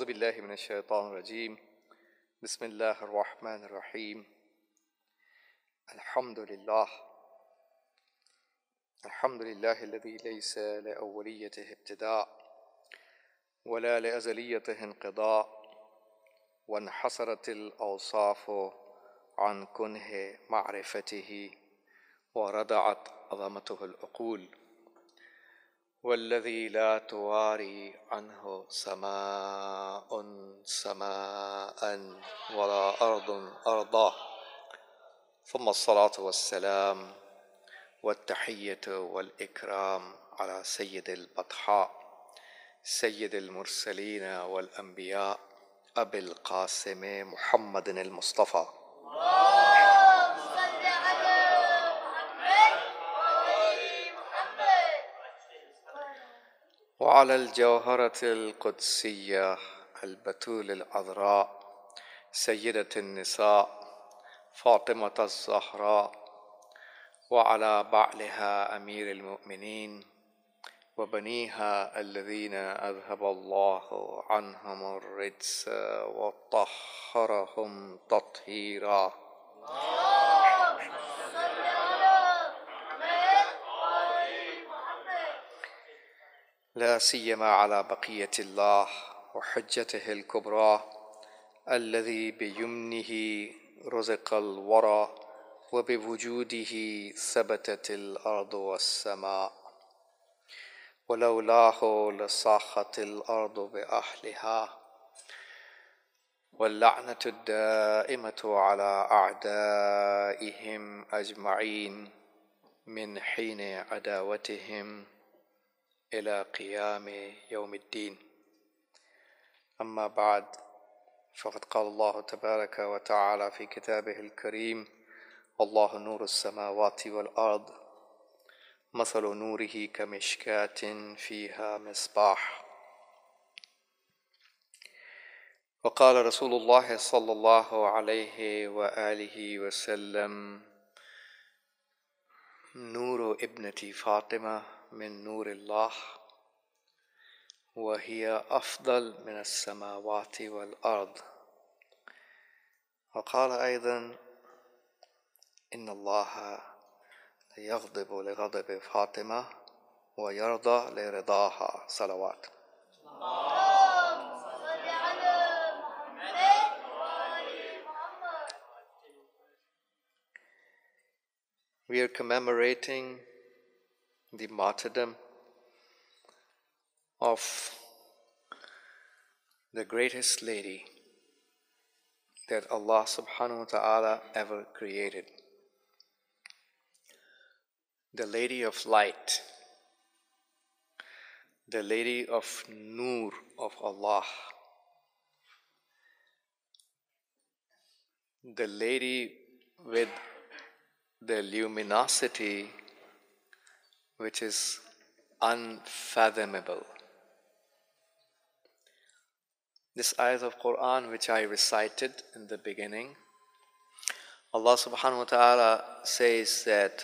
أعوذ بالله من الشيطان الرجيم بسم الله الرحمن الرحيم الحمد لله الذي ليس لأوليته ابتداء ولا لأزليته انقضاء وانحصرت الأوصاف عن كنه معرفته وردعت عظمته العقول والذي لا تواري عنه سماء ولا أرض أرضاه ثم الصلاة والسلام والتحية والإكرام على سيد البطحاء سيد المرسلين والأنبياء أبي القاسم محمد المصطفى وعلى الجوهرة القدسية البتول العذراء سيدة النساء فاطمة الزهراء وعلى بعلها أمير المؤمنين وبنيها الذين أذهب الله عنهم الرجس وطهرهم تطهيرا لا سيما على بقية الله وحجته الكبرى الذي بيمنه رزق الورى وبوجوده ثبتت الأرض والسماء ولولاه لصاخت الأرض بأهلها واللعنة الدائمة على أعدائهم أجمعين من حين عداوتهم إلى قيام يوم الدين. أما بعد، فقد قال الله تبارك وتعالى في كتابه الكريم: الله نور السماوات والأرض مثل نوره كمشكاة فيها مصباح. وقال رسول الله صلى الله عليه وآله وسلم: نور ابنتي فاطمة من نور الله وهي أفضل من السماوات والأرض. وقال أيضا: إن الله يغضب لغضب فاطمة ويرضى لرضاها. صلوات. We are commemorating the martyrdom of the greatest lady that Allah subhanahu wa ta'ala ever created. The lady of light, the lady of Noor of Allah, the lady with the luminosity which is unfathomable. This ayat of Quran which I recited in the beginning, Allah subhanahu wa ta'ala says that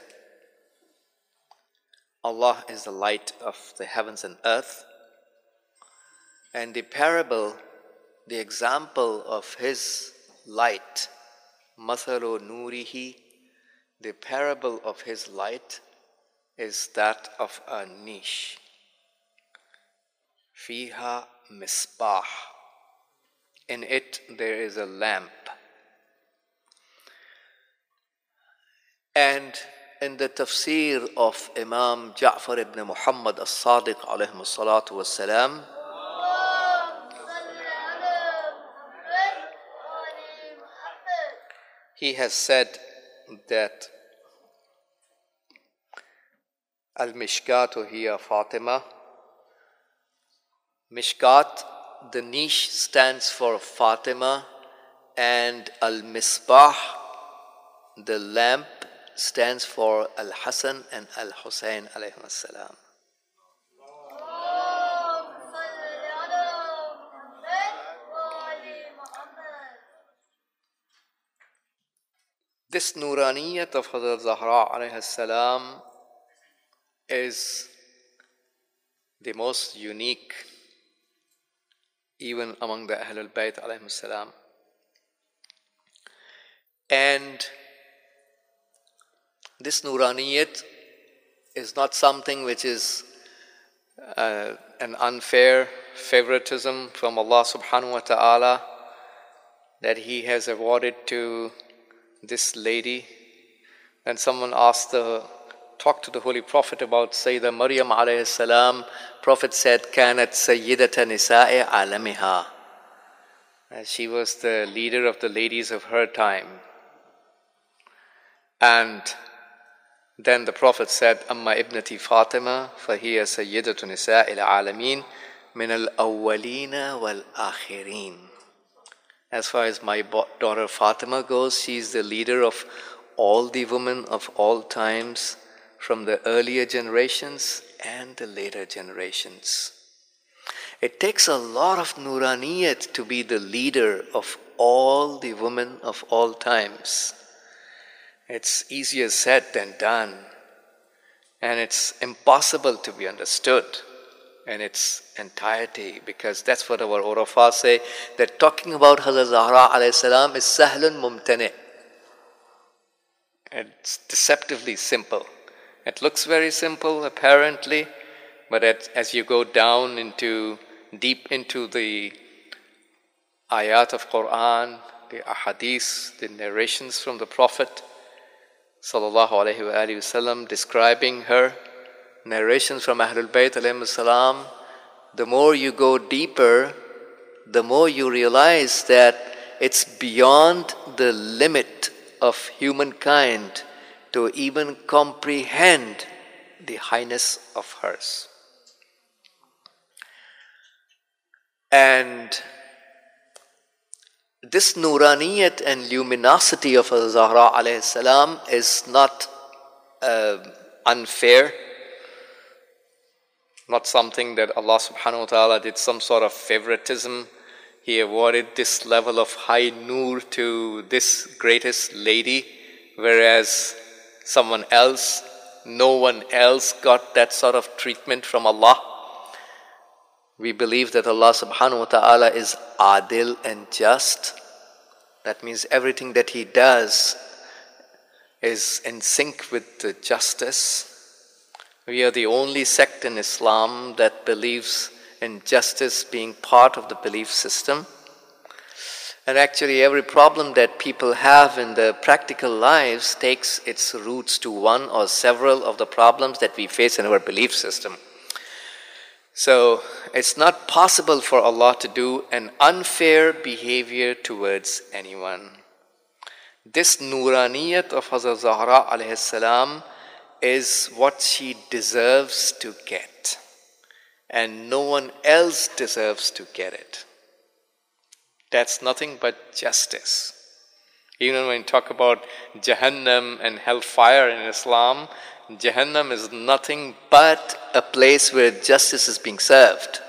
Allah is the light of the heavens and earth, and the parable, the example of His light, Mathalu Nurihi, the parable of His light is that of a niche. Fiha misbah. In it there is a lamp. And in the tafsir of Imam Ja'far ibn Muhammad as-Sadiq alayhi salatu was-salam, he has said that Al-Mishkatu hiya Fatima. Mishkat, the niche, stands for Fatima, and Al-Misbah, the lamp, stands for Al-Hasan and Al-Husayn alayhim as-salam. This Nuraniyat of Hazrat Zahra alayhi salam is the most unique even among the Ahlul Bayt alayhim salam. And this Nuraniyat is not something which is an unfair favoritism from Allah subhanahu wa ta'ala that He has awarded to this lady. When someone talked to the Holy Prophet about Sayyidah Maryam alayhi salam, Prophet said, "Kanat sayyidata nisa'i alamiha." She was the leader of the ladies of her time. And then the Prophet said, "Amma ibnati Fatima, fahiya sayyidatu nisa'i al-alamin min al-awwalina wal-akhirin." As far as my daughter Fatima goes, she is the leader of all the women of all times, from the earlier generations and the later generations. It takes a lot of Nuraniyat to be the leader of all the women of all times. It's easier said than done, and it's impossible to be understood in its entirety, because that's what our Urafa say, that talking about Hazrat Zahra alayhi salam is sahlun mumtani'. It's deceptively simple. It looks very simple apparently, but as you go down deep into the ayat of Quran, the ahadith, the narrations from the Prophet sallallahu alaihi wasallam describing her, narrations from Ahlul Bayt alayhim salam, the more you go deeper, the more you realize that it's beyond the limit of humankind to even comprehend the highness of hers. And this Nuraniyat and luminosity of Zahra alayhi salam is not unfair, not something that Allah subhanahu wa ta'ala did some sort of favoritism. He awarded this level of high nur to this greatest lady, whereas no one else got that sort of treatment from Allah. We believe that Allah subhanahu wa ta'ala is adil and just. That means everything that He does is in sync with the justice. We are the only sect in Islam that believes in justice being part of the belief system. And actually every problem that people have in their practical lives takes its roots to one or several of the problems that we face in our belief system. So it's not possible for Allah to do an unfair behavior towards anyone. This Nuraniyat of Hazrat Zahra alayhi salam is what she deserves to get, and no one else deserves to get it. That's nothing but justice. Even when we talk about Jahannam and hellfire in Islam, Jahannam is nothing but a place where justice is being served.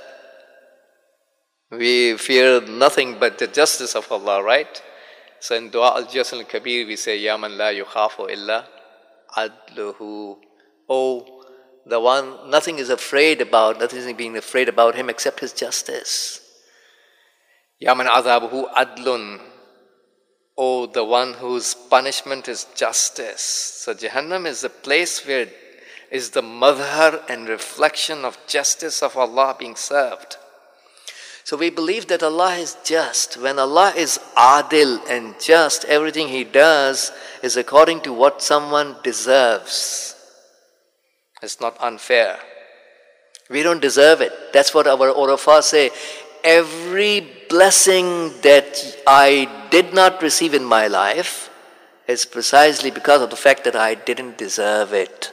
We fear nothing but the justice of Allah, right? So in Dua al-Jas al-Kabir we say, Ya man la yukhafu illa adluhu. Oh, the one nothing is being afraid about him except his justice. Ya man azabuhu adlun. Oh, the one whose punishment is justice. So Jahannam is the place where is the madhar and reflection of justice of Allah being served. So we believe that Allah is just. When Allah is adil and just, everything He does is according to what someone deserves. It's not unfair. We don't deserve it. That's what our Urafa say. Every blessing that I did not receive in my life is precisely because of the fact that I didn't deserve it.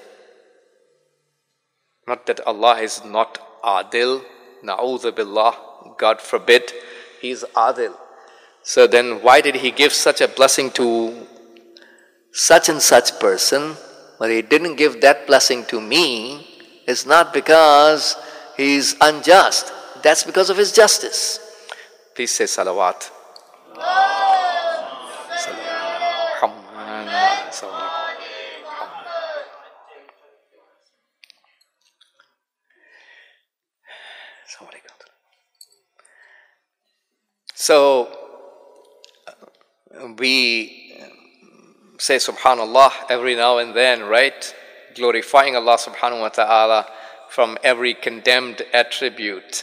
Not that Allah is not adil, na'udhu billah, God forbid, He is adil. So then why did He give such a blessing to such and such person, but He didn't give that blessing to me? It's not because He's unjust. That's because of His justice. Please say salawat. So we say Subhanallah every now and then, right? Glorifying Allah subhanahu wa ta'ala from every condemned attribute.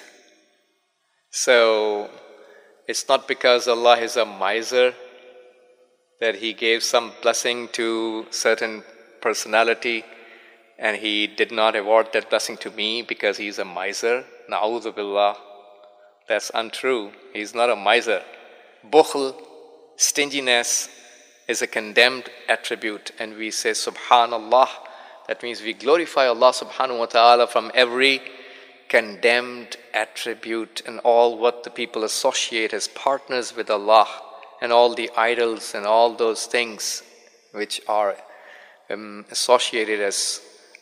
So it's not because Allah is a miser that He gave some blessing to certain personality and He did not award that blessing to me because He is a miser. Na'udhu billah. That's untrue. He's not a miser. Bukhl, stinginess, is a condemned attribute, and we say Subhanallah. That means we glorify Allah subhanahu wa ta'ala from every condemned attribute and all what the people associate as partners with Allah, and all the idols and all those things which are associated as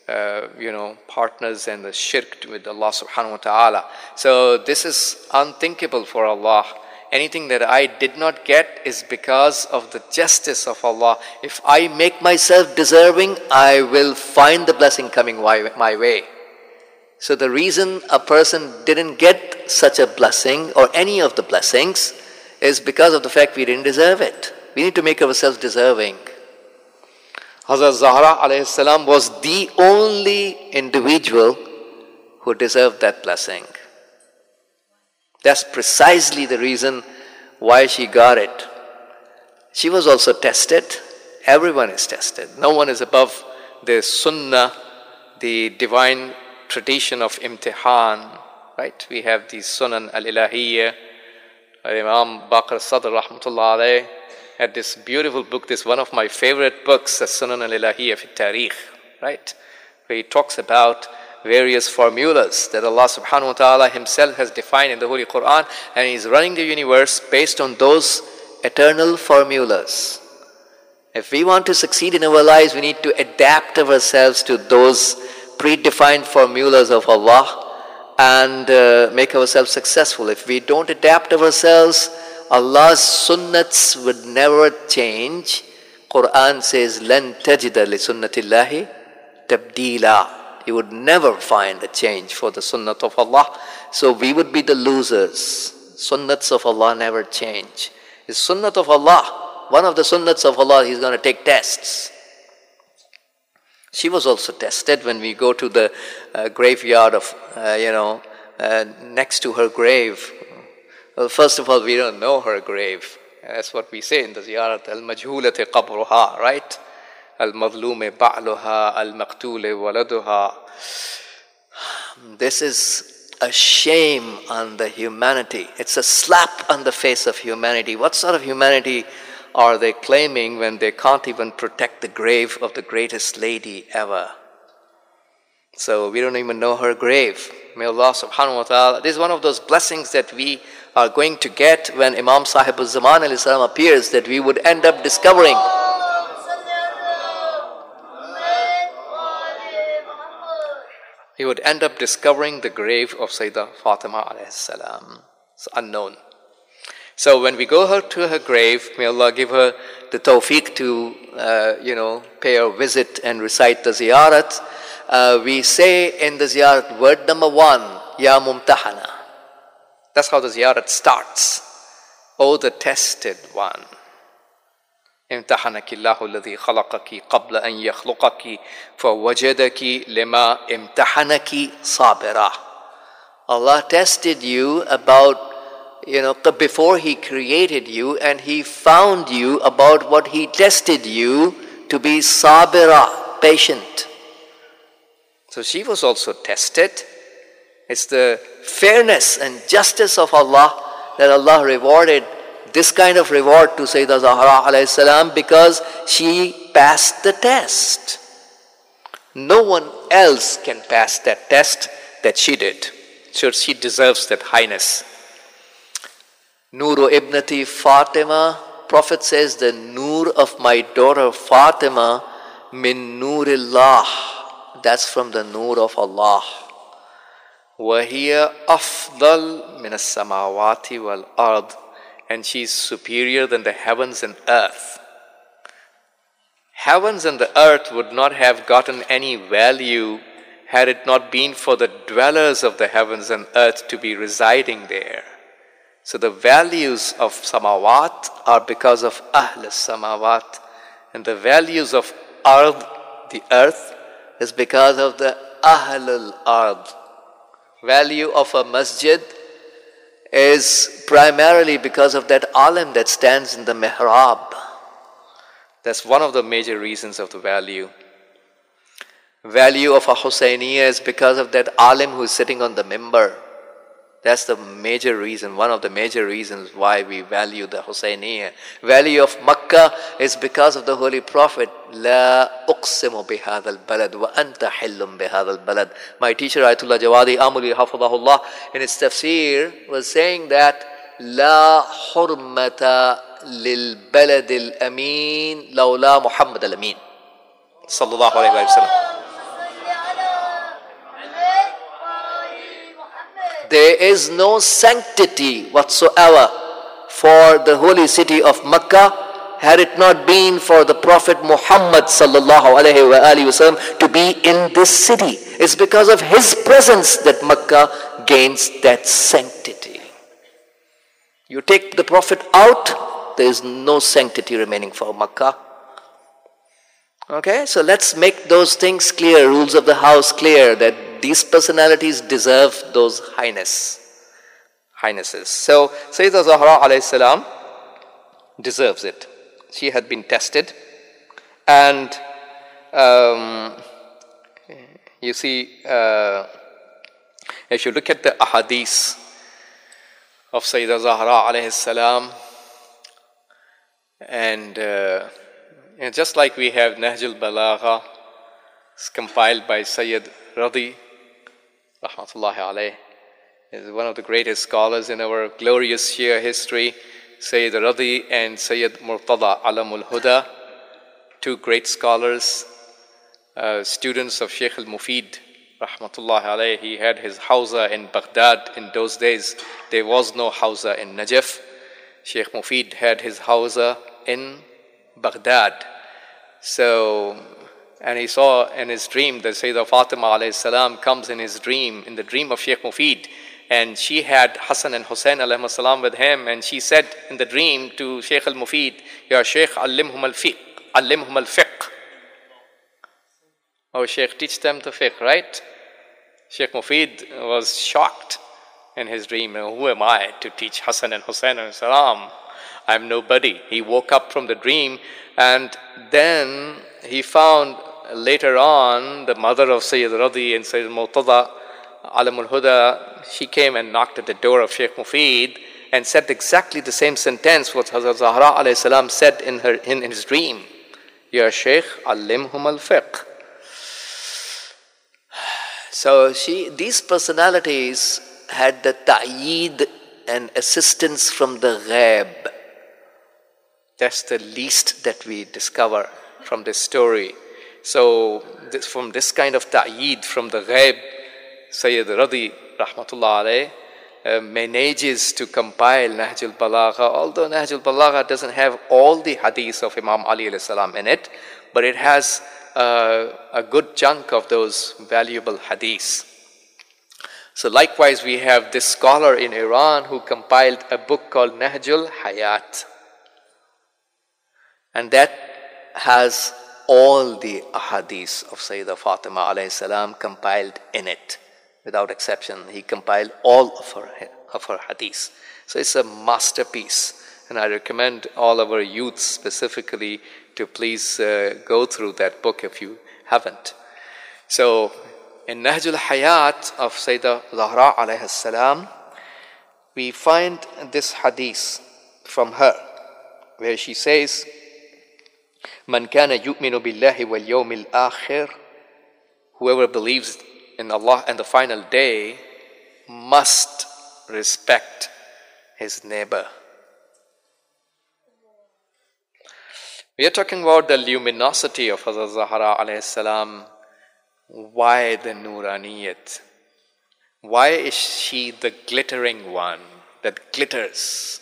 partners and the shirk with Allah subhanahu wa ta'ala. So this is unthinkable for Allah. Anything that I did not get is because of the justice of Allah. If I make myself deserving, I will find the blessing coming my way. So the reason a person didn't get such a blessing or any of the blessings is because of the fact we didn't deserve it. We need to make ourselves deserving. Hazrat Zahra alayhi salam was the only individual who deserved that blessing. That's precisely the reason why she got it. She was also tested. Everyone is tested. No one is above the sunnah, the divine tradition of imtihan. Right? We have the Sunan al-Ilahiyya. Imam Baqir Sadr rahmatullah alayh had this beautiful book, this one of my favorite books, the Sunan al-Ilahiyya fi Tarikh. Right? Where he talks about various formulas that Allah subhanahu wa ta'ala Himself has defined in the Holy Quran, and He's running the universe based on those eternal formulas. If we want to succeed in our lives, we need to adapt ourselves to those predefined formulas of Allah and make ourselves successful. If we don't adapt ourselves, Allah's sunnats would never change. Quran says, لَن تَجِدَ لِسُنَّةِ اللَّهِ تَبْدِيلًا. You would never find a change for the sunnat of Allah. So we would be the losers. Sunnats of Allah never change. The sunnat of Allah, one of the sunnats of Allah, He's going to take tests. She was also tested when we go to the graveyard of, next to her grave. Well, first of all, we don't know her grave. That's what we say in the ziyarat, al-majhulati qabruha, right? Al-madlume ba'luha, al-maqtule waladuha. This is a shame on the humanity. It's a slap on the face of humanity. What sort of humanity are they claiming when they can't even protect the grave of the greatest lady ever? So we don't even know her grave. May Allah subhanahu wa ta'ala, this is one of those blessings that we are going to get when Imam Sahib al-Zaman alayhi salam appears, that we would end up discovering. He would end up discovering the grave of Sayyidah Fatima alayhi salam. It's unknown. So when we go to her grave, may Allah give her the tawfiq to, pay a visit and recite the ziyarat. We say in the ziyarat, word number 1, Ya Mumtahana. That's how the ziyarat starts. O the tested one. امتحنك الله الذي خلقك قبل أن يخلقك فوجدك لما امتحنك صابرا. Allah tested you before He created you, and He found you about what He tested you to be sabira, patient. So she was also tested. It's the fairness and justice of Allah that Allah rewarded this kind of reward to Sayyidah Zahra alayhi salam because she passed the test. No one else can pass that test that she did. So she deserves that highness. Nuru ibnati Fatima, Prophet says, the nur of my daughter Fatima, min nurillah, that's from the nur of Allah. وَهِيَ أَفْضَلْ مِنَ السَّمَاوَاتِ وَالْأَرْضِ, and she is superior than the heavens and earth. Heavens and the earth would not have gotten any value had it not been for the dwellers of the heavens and earth to be residing there. So the values of samawat are because of Ahl samawat, and the values of ard, the earth, is because of the Ahl al-ard. Value of a masjid is primarily because of that alim that stands in the mihrab. That's one of the major reasons of the value. Value of a Husayniyah is because of that alim who is sitting on the mimbar. That's the major reason, one of the major reasons why we value the Husayniyah. Value of Makkah is because of the Holy Prophet. La uqsimu bihadha al-balad wa anta hillum bihadha al-balad. My teacher Ayatullah Jawadi Amuli Hafidahullah in his tafsir was saying that La hurmata lil balad al-amin lawla Muhammad al-Amin sallallahu alayhi wa sallam. There is no sanctity whatsoever for the holy city of Makkah had it not been for the Prophet Muhammad sallallahu alaihi wasallam to be in this city. It's because of his presence that Makkah gains that sanctity. You take the Prophet out, there is no sanctity remaining for Makkah. Okay, so let's make those things clear, rules of the house clear, that these personalities deserve those highnesses. So Sayyidah Zahra alayhi salam deserves it. She had been tested, and you see, if you look at the ahadith of Sayyidah Zahra alayhi salam, and just like we have Nahjul Balagha, it's compiled by Sayyid Radi rahmatullahi alayh, is one of the greatest scholars in our glorious Shia history. Sayyid Radi and Sayyid Murtada Alamul Huda, two great scholars, students of Sheikh al-Mufid rahmatullahi alayh. He had his hawza in Baghdad. In those days there was no hawza in Najaf. Sheikh Mufid had his hawza in Baghdad. So, and he saw in his dream that Sayyidah Fatima alayhi salam comes in his dream, in the dream of Sheikh Mufid, and she had Hassan and Hussein alayhi salam with him, and she said in the dream to Sheikh al-Mufid, Ya Sheikh, allimhum al-fiqh. Oh Sheikh, teach them the fiqh, right? Sheikh Mufid was shocked in his dream. Who am I to teach Hassan and Hussein alayhi salam? I'm nobody. He woke up from the dream, and then he found later on the mother of Sayyid Radi and Sayyid Murtada Alamul Huda. She came and knocked at the door of Sheikh Mufid and said exactly the same sentence what Hazrat Zahra alayhi salam said in his dream. Ya Sheikh, allimhum al-fiqh. So these personalities had the ta'eed and assistance from the ghaib. That's the least that we discover from this story. So from this kind of ta'eed from the ghaib, Sayyid Radi rahmatullah alayh manages to compile Nahjul Balagha, although Nahjul Balagha doesn't have all the hadiths of Imam Ali alayhi salam in it, but it has a good chunk of those valuable hadiths. So likewise we have this scholar in Iran who compiled a book called Nahjul Hayat, and that has all the ahadith of Sayyidah Fatima alayhi salam compiled in it, without exception. He compiled all of her hadith. So it's a masterpiece, and I recommend all our youth specifically to please go through that book if you haven't. So in Nahjul Hayat of Sayyidah Zahra alayhi salam, we find this hadith from her, where she says, Man kana yu'minu billahi wal yawmil akhir, whoever believes in Allah and the final day must respect his neighbor. We are talking about the luminosity of Hazrat Zahra alayhi salam. Why the Nuraniyat? Why is she the glittering one that glitters?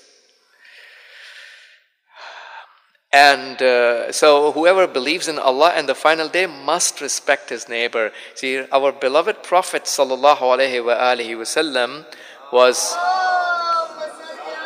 And so whoever believes in Allah and the final day must respect his neighbor. See, our beloved Prophet sallallahu alaihi wasallam was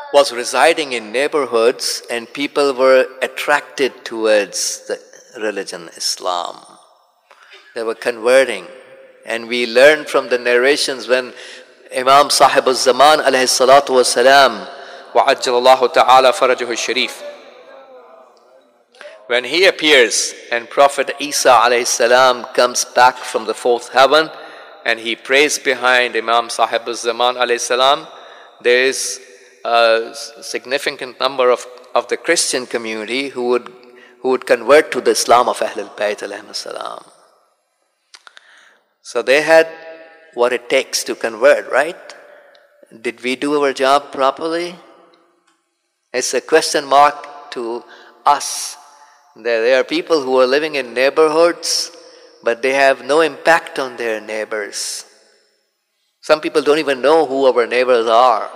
was residing in neighborhoods and people were attracted towards the religion Islam. They were converting. And we learned from the narrations when Imam Sahib al-Zaman alayhi salatu wa salam, wa'ajjalallahu ta'ala farajahu sharif, when he appears and Prophet Isa alayhi salam comes back from the fourth heaven and he prays behind Imam Sahib al-Zaman alayhi salam, there is a significant number of the Christian community who would convert to the Islam of Ahlul Bayt alayhi salam. So they had what it takes to convert, right? Did we do our job properly? It's a question mark to us. There are people who are living in neighborhoods, but they have no impact on their neighbors. Some people don't even know who our neighbors are.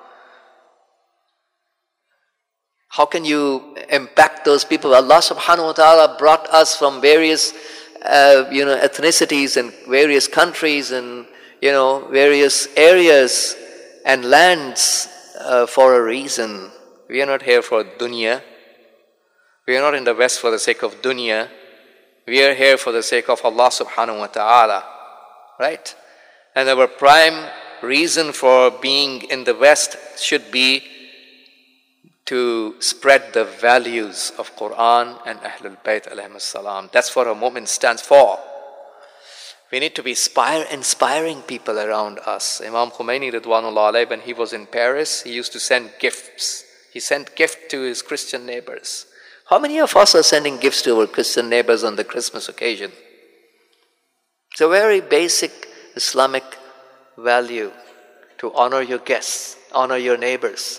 How can you impact those people? Allah subhanahu wa ta'ala brought us from various ethnicities and various countries and various areas and lands for a reason. We are not here for dunya. We are not in the West for the sake of dunya. We are here for the sake of Allah subhanahu wa ta'ala. Right? And our prime reason for being in the West should be to spread the values of Quran and Ahlul Bayt alayhim salam. That's what a mu'min stands for. We need to be inspiring people around us. Imam Khomeini Ridwanullah alayhi, when he was in Paris, he used to send gifts. He sent gifts to his Christian neighbors. How many of us are sending gifts to our Christian neighbors on the Christmas occasion? It's a very basic Islamic value to honor your guests, honor your neighbors.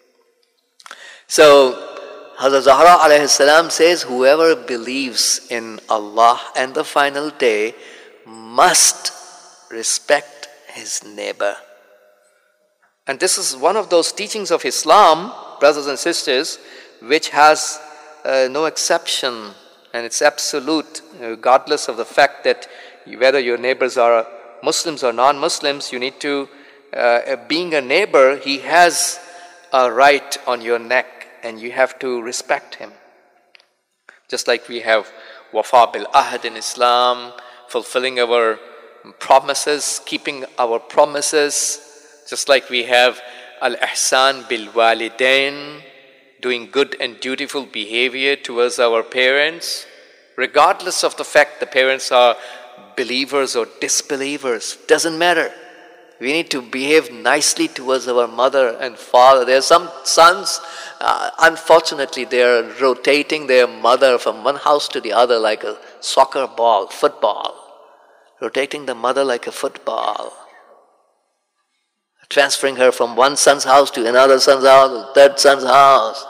So, Hazrat Zahra alayhi salam says, whoever believes in Allah and the final day must respect his neighbor. And this is one of those teachings of Islam, brothers and sisters, which has no exception, and it's absolute, regardless of the fact that whether your neighbors are Muslims or non-Muslims, you need to, being a neighbor, he has a right on your neck, and you have to respect him. Just like we have wafa bil ahd in Islam, fulfilling our promises, keeping our promises, just like we have al-ihsan bil walidain, doing good and dutiful behavior towards our parents, regardless of the fact the parents are believers or disbelievers, doesn't matter. We need to behave nicely towards our mother and father. There are some sons, unfortunately, they are rotating their mother from one house to the other like a soccer ball, football. Rotating the mother like a football. Transferring her from one son's house to another son's house, third son's house.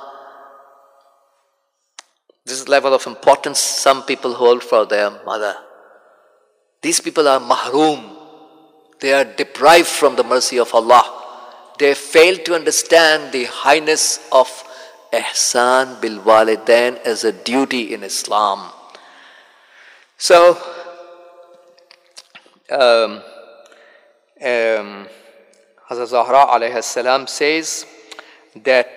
This is the level of importance some people hold for their mother. These people are mahroom. They are deprived from the mercy of Allah. They fail to understand the highness of ihsan bil walidain as a duty in Islam. So, Hazrat Zahra alayhi salam says that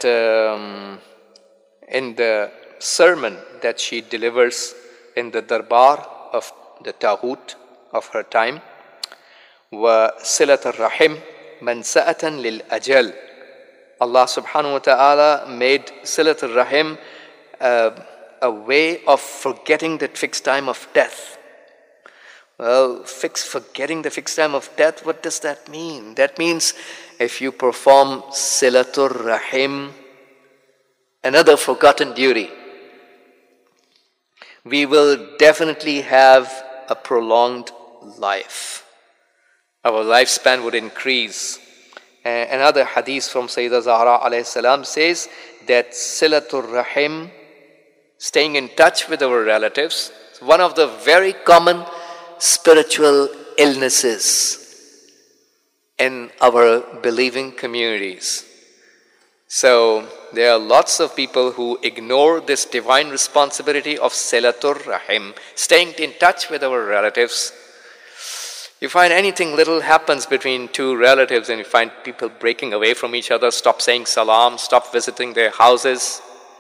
in the sermon that she delivers in the darbar of the Taghut of her time, وَصِلَةَ الرَّحِمِ مَنْسَأَةً لِلْأَجَلِ, Allah subhanahu wa ta'ala made Silat al-Rahim a way of forgetting that fixed time of death. Well, forgetting the fixed time of death, what does that mean? That means if you perform Silatul Rahim, another forgotten duty, we will definitely have a prolonged life. Our lifespan would increase. Another hadith from Sayyidah Zahra alayhi salam says that Silatul Rahim, staying in touch with our relatives, is one of the very common spiritual illnesses in our believing communities. So there are lots of people who ignore this divine responsibility of Silatul Rahim, staying in touch with our relatives. You find anything little happens between two relatives and you find people breaking away from each other, stop saying salam, stop visiting their houses.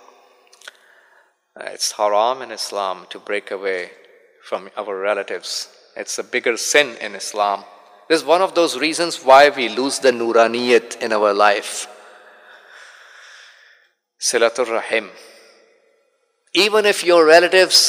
It's haram in Islam to break away from our relatives. It's a bigger sin in Islam. This is one of those reasons why we lose the nuraniyat in our life. Silatul Rahim. Even if your relatives,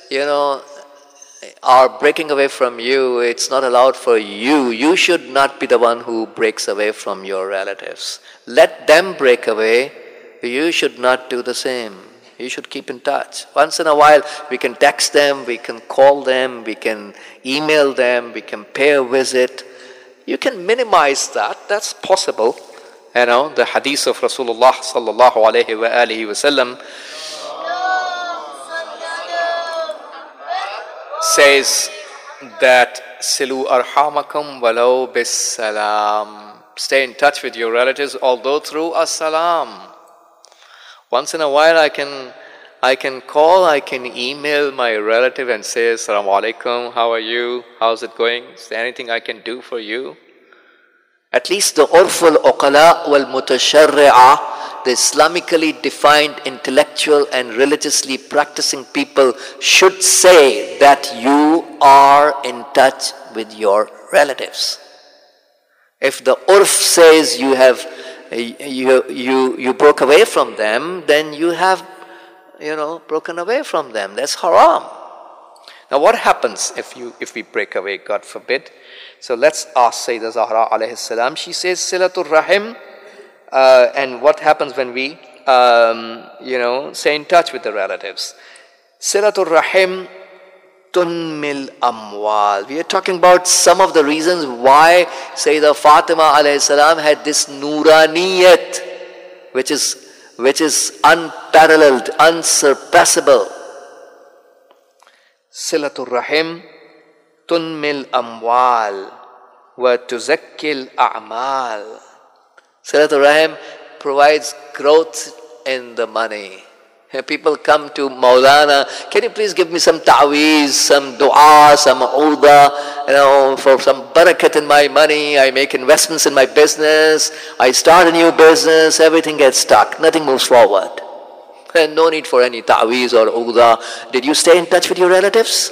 are breaking away from you, it's not allowed for you. You should not be the one who breaks away from your relatives. Let them break away. You should not do the same. You should keep in touch. Once in a while, we can text them, we can call them, we can email them, we can pay a visit. You can minimize that. That's possible. The hadith of Rasulullah sallallahu alayhi wa alihi wa sallam says that silu arhamakum walau bis salam. Stay in touch with your relatives, although through a salam. Once in a while I can call, I can email my relative and say, Assalamu alaikum, how are you? How's it going? Is there anything I can do for you? At least the urful uqala wal mutasharri'ah, the Islamically defined intellectual and religiously practicing people should say that you are in touch with your relatives. If the urf says you broke away from them, then you have, broken away from them. That's haram. Now what happens if we break away, God forbid? So let's ask Sayyidah Zahra alayhi salam. She says Silatul Rahim, and what happens when we, stay in touch with the relatives? Silatul Rahim tunmil amwal. We are talking about some of the reasons why Sayyidah Fatima alayhi salam had this nuraniyat, which is unparalleled, unsurpassable. Silatul Rahim tunmil amwal wa tuzakkil a'mal. Silatul Rahim provides growth in the money. People come to Maulana, can you please give me some ta'weez, some dua, some uda, for some barakat in my money. I make investments in my business. I start a new business. Everything gets stuck. Nothing moves forward. And no need for any ta'weez or uda. Did you stay in touch with your relatives?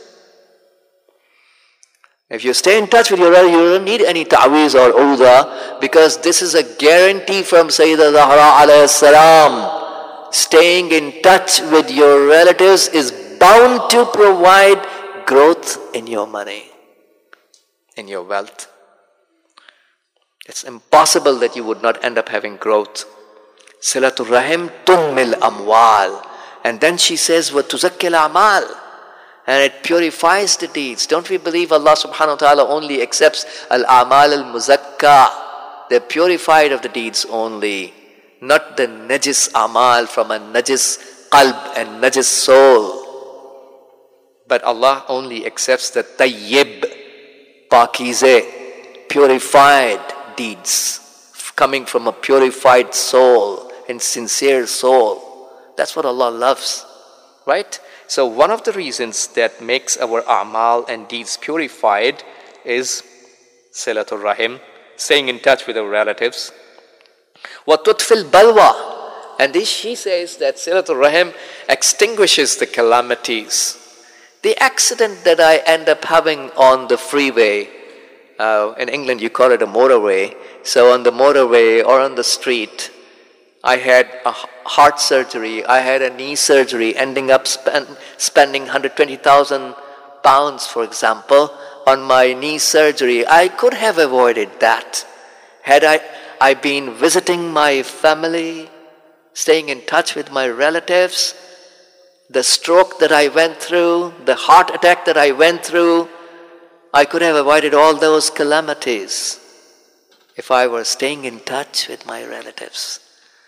If you stay in touch with your relatives, you don't need any ta'weez or uda, because this is a guarantee from Sayyidah Zahra alayhi salam. Staying in touch with your relatives is bound to provide growth in your money, in your wealth. It's impossible that you would not end up having growth. Silatul Rahim tunmil amwal. And then she says, wa tuzakkil a'mal. And it purifies the deeds. Don't we believe Allah subhanahu wa ta'ala only accepts al-a'mal al-muzakka? They're purified of the deeds only. Not the najis amal from a najis qalb and najis soul. But Allah only accepts the tayyib, pakize, purified deeds coming from a purified soul and sincere soul. That's what Allah loves, right? So one of the reasons that makes our a'mal and deeds purified is Silatul Rahim, staying in touch with our relatives. وَتُطْفِي الْبَلْوَى. And this, she says that Silatul Rahim extinguishes the calamities. The accident that I end up having on the freeway, in England you call it a motorway. So on the motorway or on the street, I had a heart surgery, I had a knee surgery, ending up spending 120,000 pounds, for example, on my knee surgery. I could have avoided that. Had I been visiting my family, staying in touch with my relatives, the stroke that I went through, the heart attack that I went through, I could have avoided all those calamities if I were staying in touch with my relatives.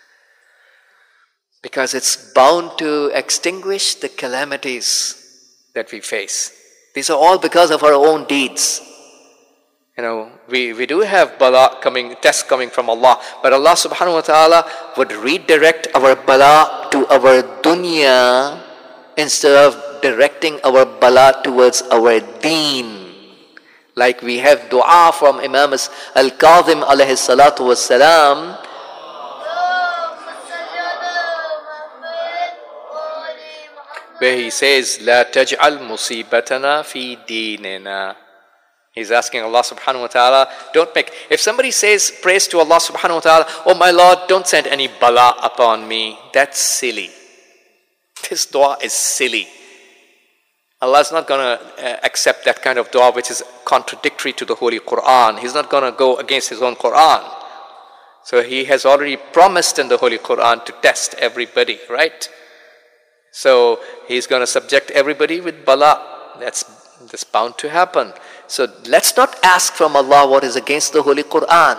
Because it's bound to extinguish the calamities that we face. These are all because of our own deeds. We do have tests coming from Allah, but Allah subhanahu wa ta'ala would redirect our bala to our dunya instead of directing our bala towards our deen. Like we have dua from Imam Al-Kadhim alayhi salatu was salam, where he says, La taj'al musibatana fi dinina. He's asking Allah subhanahu wa ta'ala, don't make, if somebody says praise to Allah subhanahu wa ta'ala, oh my Lord, don't send any bala upon me, that's silly. This dua is silly. Allah is not going to accept that kind of dua which is contradictory to the Holy Quran. He's not going to go against His own Quran. So He has already promised in the Holy Quran to test everybody, right? So He's going to subject everybody with bala. That's bound to happen. So let's not ask from Allah what is against the Holy Quran.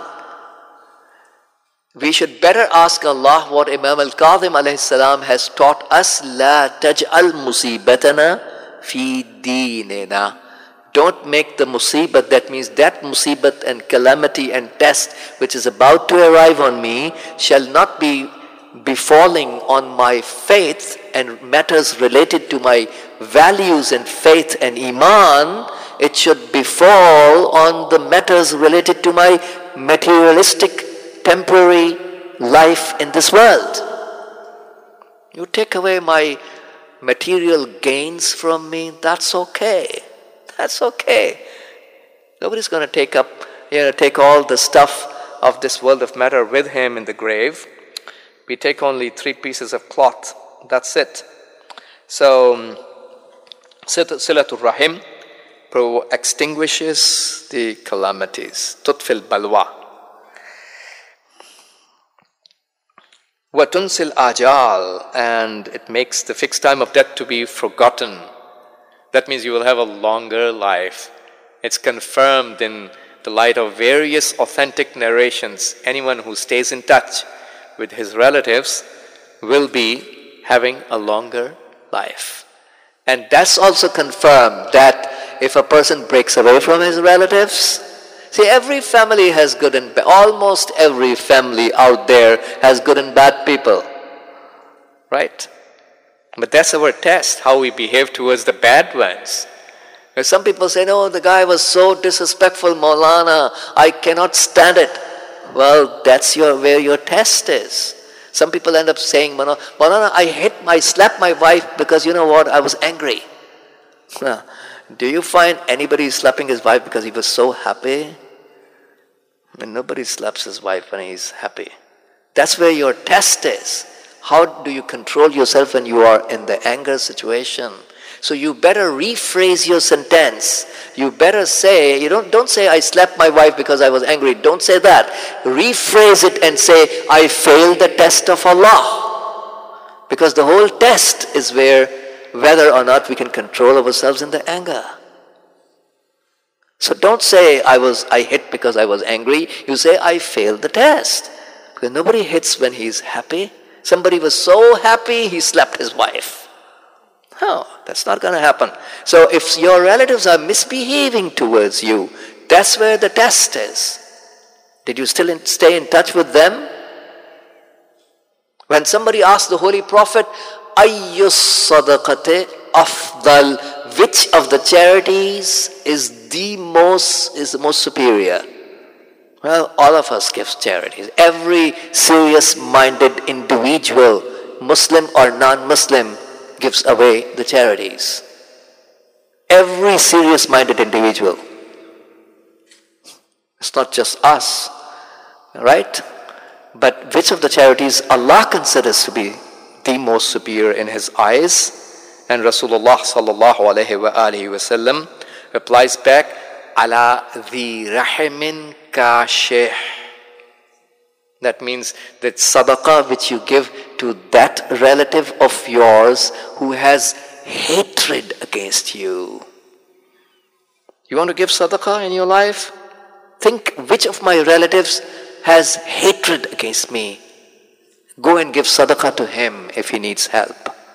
We should better ask Allah what Imam Al-Kadhim alayhi salam has taught us. La taj'al musibatana fi dinina. Don't make the musibat, that means that musibat and calamity and test which is about to arrive on me shall not be befalling on my faith and matters related to my values and faith and iman. It should befall on the matters related to my materialistic, temporary life in this world. You take away my material gains from me, that's okay. That's okay. Nobody's going to take all the stuff of this world of matter with him in the grave. We take only 3 pieces of cloth. That's it. So, Silatul Rahim extinguishes the calamities. Tutfil balwa. Watunsil ajal, and it makes the fixed time of death to be forgotten. That means you will have a longer life. It's confirmed in the light of various authentic narrations. Anyone who stays in touch with his relatives will be having a longer life. And that's also confirmed that if a person breaks away from his relatives, see, every family has good and bad. Almost every family out there has good and bad people. Right? But that's our test, how we behave towards the bad ones. Some people say, no, the guy was so disrespectful, Maulana, I cannot stand it. Well, that's where your test is. Some people end up saying, Maulana, I slapped my wife because you know what, I was angry. Do you find anybody slapping his wife because he was so happy? Nobody slaps his wife when he's happy. That's where your test is. How do you control yourself when you are in the anger situation? So you better rephrase your sentence. You better say, don't say, I slapped my wife because I was angry. Don't say that. Rephrase it and say, I failed the test of Allah. Because the whole test is whether or not we can control ourselves in the anger. So don't say, I hit because I was angry. You say, I failed the test. Because nobody hits when he's happy. Somebody was so happy, he slapped his wife. No, that's not going to happen. So if your relatives are misbehaving towards you, that's where the test is. Did you still stay in touch with them? When somebody asked the Holy Prophet, Ayyus sadaqate afdal, which of the charities is the most superior? Well, all of us give charities. Every serious-minded individual, Muslim or non-Muslim, gives away the charities. Every serious-minded individual. It's not just us, right? But which of the charities Allah considers to be the most superior in His eyes? And Rasulullah sallallahu alaihi wasallam replies back, ala dhi rahimin kashih. That means that sadaqah which you give to that relative of yours who has hatred against you. You want to give sadaqah in your life? Think, which of my relatives has hatred against me? Go and give sadaqah to him if he needs help.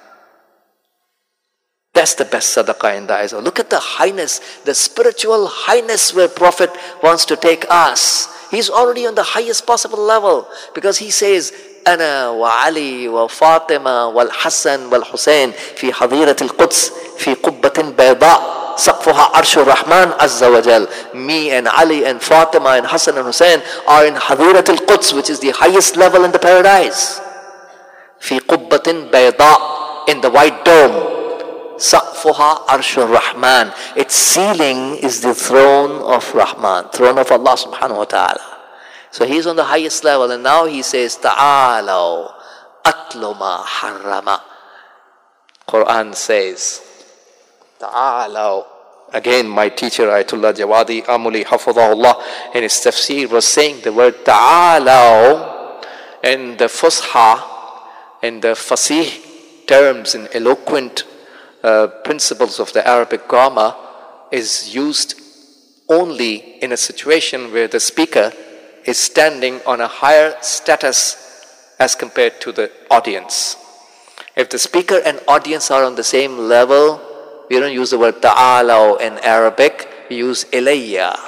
That's the best sadaqah in the eyes of. Look at the highness, the spiritual highness where Prophet wants to take us. He's already on the highest possible level because he says, Ana wa Ali wa Fatima wal Hassan wal Hussein fi hadirat al-Quds fi qubbatin bayda. Saqfuha Arshur Rahman Azza wa Jal. Me and Ali and Fatima and Hassan and Hussein are in Hadirat al-Quds, which is the highest level in the paradise. Fi qubbatin bayda, in the white dome. Saqfuha Arshur Rahman. Its ceiling is the throne of Rahman, throne of Allah subhanahu wa ta'ala. So he's on the highest level, and now he says, Ta'alaw atlu ma harrama. Quran says, Ta'alaw. Again, my teacher Ayatollah Jawadi Amuli Hafidhahullah in his tafsir was saying the word Ta'alaw in the Fusha, in the Fasih terms, in eloquent principles of the Arabic grammar, is used only in a situation where the speaker is standing on a higher status as compared to the audience. If the speaker and audience are on the same level, we don't use the word ta'alaw in Arabic, we use ilayya.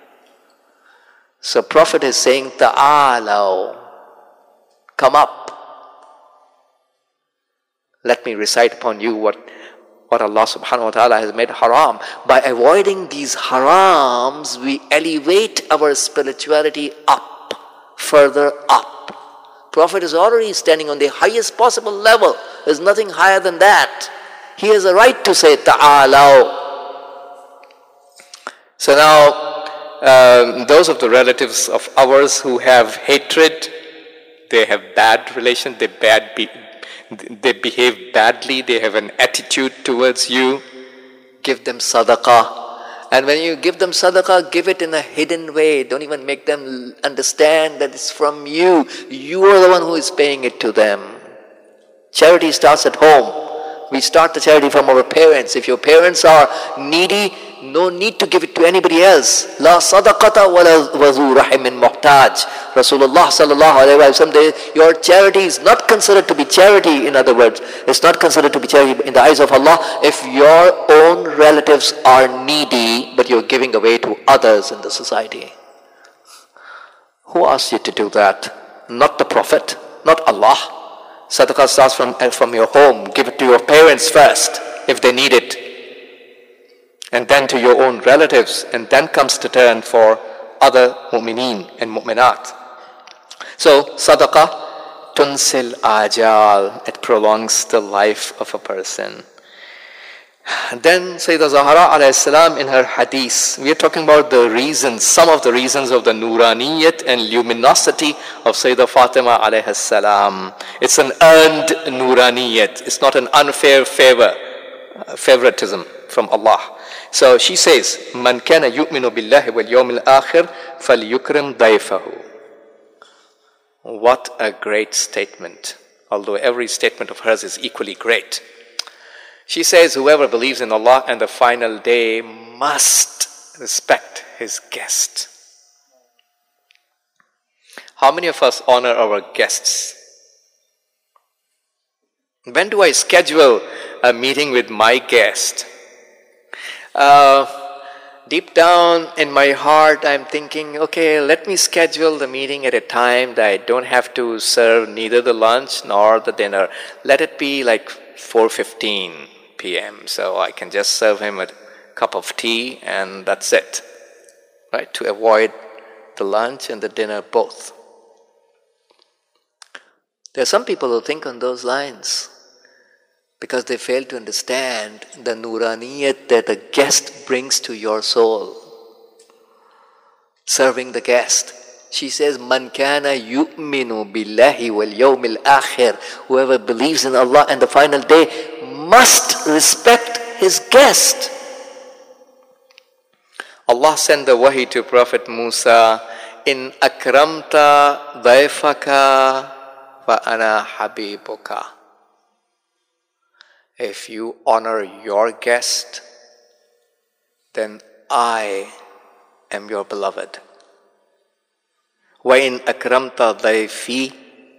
So Prophet is saying, ta'alaw, come up. Let me recite upon you what Allah subhanahu wa ta'ala has made haram. By avoiding these harams, we elevate our spirituality up, further up. Prophet is already standing on the highest possible level. There's nothing higher than that. He has a right to say ta'alaw. So now, those of the relatives of ours who have hatred, they have bad relation, they behave badly, they have an attitude towards you, give them sadaqah. And when you give them sadaqah, give it in a hidden way. Don't even make them understand that it's from you. You are the one who is paying it to them. Charity starts at home. We start the charity from our parents. If your parents are needy, no need to give it to anybody else. La sadaqata wa la wazu rahimin muhtaj. Rasulullah sallallahu alayhi wa sallam, your charity is not considered to be charity. In other words, it's not considered to be charity in the eyes of Allah if your own relatives are needy, but you're giving away to others in the society. Who asked you to do that? Not the Prophet, not Allah. Sadaqah starts from your home. Give it to your parents first, if they need it. And then to your own relatives. And then comes the turn for other mu'mineen and mu'minat. So, sadaqah, tunsil ajal. It prolongs the life of a person. And then Sayyidah Zahra alayhi salam in her hadith, we are talking about the reasons, some of the reasons of the nuraniyat and luminosity of Sayyidah Fatima alayhi salam. It's an earned nuraniyat. It's not an unfair favoritism from Allah. So she says, Man kana yu'minu billahi wal yawmil akhir falyukrim dayfahu. What a great statement. Although every statement of hers is equally great. She says, whoever believes in Allah and the final day must respect his guest. How many of us honor our guests? When do I schedule a meeting with my guest? Deep down in my heart, I'm thinking, okay, let me schedule the meeting at a time that I don't have to serve neither the lunch nor the dinner. Let it be like 4:15 p.m. so I can just serve him a cup of tea and that's it. Right? To avoid the lunch and the dinner both. There are some people who think on those lines because they fail to understand the nuraniyat that the guest brings to your soul. Serving the guest. She says, Man kana yu'minu billahi wal yawmil akhir. Whoever believes in Allah and the final day must respect his guest. Allah sent the wahi to Prophet Musa, In akramta dayfaka fa ana habibuka. If you honor your guest, then I am your beloved. Wa in akramta dayfi,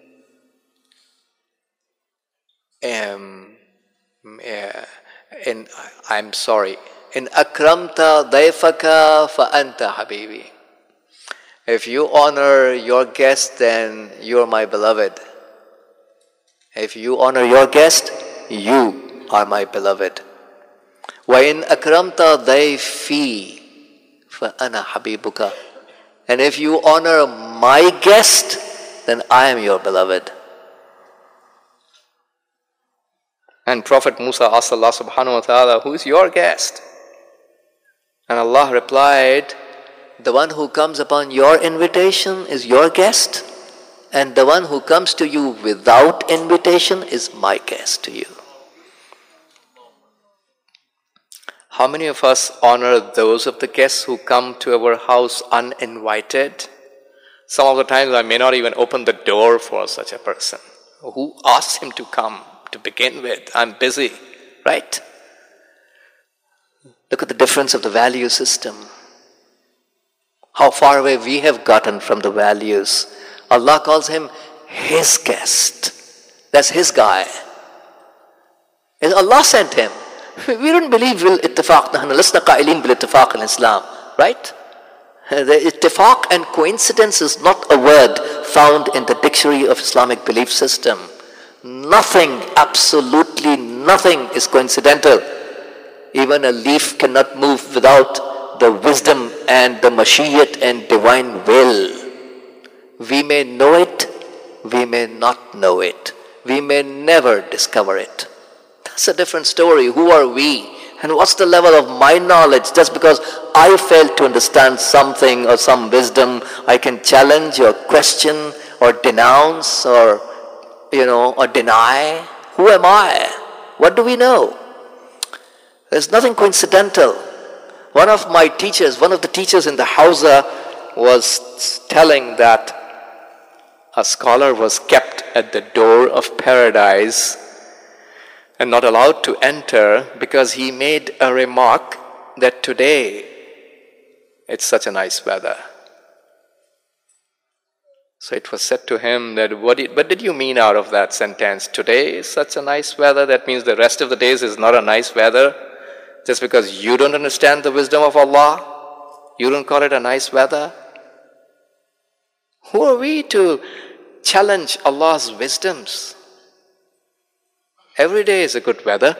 I'm sorry. In akramta dayfaka fa anta habibi. If you honor your guest, then you are my beloved. If you honor your guest, you are my beloved. وَإِنْ أَكْرَمْتَ ضَيْفِي فَأَنَا حَبِيبُكَ. And if you honor my guest, then I am your beloved. And Prophet Musa asked Allah subhanahu wa ta'ala, who is your guest? And Allah replied, the one who comes upon your invitation is your guest, and the one who comes to you without invitation is my guest to you. How many of us honor those of the guests who come to our house uninvited? Some of the times I may not even open the door for such a person. Who asked him to come to begin with? I'm busy, right? Look at the difference of the value system. How far away we have gotten from the values. Allah calls him his guest. That's his guy. And Allah sent him. We don't believe bil-ittifaq. نحن لسنا قائلين بالاتفاق in Islam, right? The ittifaq and coincidence is not a word found in the dictionary of Islamic belief system. Nothing, absolutely nothing is coincidental. Even a leaf cannot move without the wisdom and the mashiyyat and divine will. We may know it, we may not know it. We may never discover it. That's a different story. Who are we? And what's the level of my knowledge? Just because I fail to understand something or some wisdom, I can challenge or question or denounce or deny. Who am I? What do we know? There's nothing coincidental. One of the teachers in the Hausa was telling that a scholar was kept at the door of paradise and not allowed to enter because he made a remark that today it's such a nice weather. So it was said to him that what did you mean out of that sentence? Today is such a nice weather, that means the rest of the days is not a nice weather? Just because you don't understand the wisdom of Allah, you don't call it a nice weather? Who are we to challenge Allah's wisdoms? Every day is a good weather.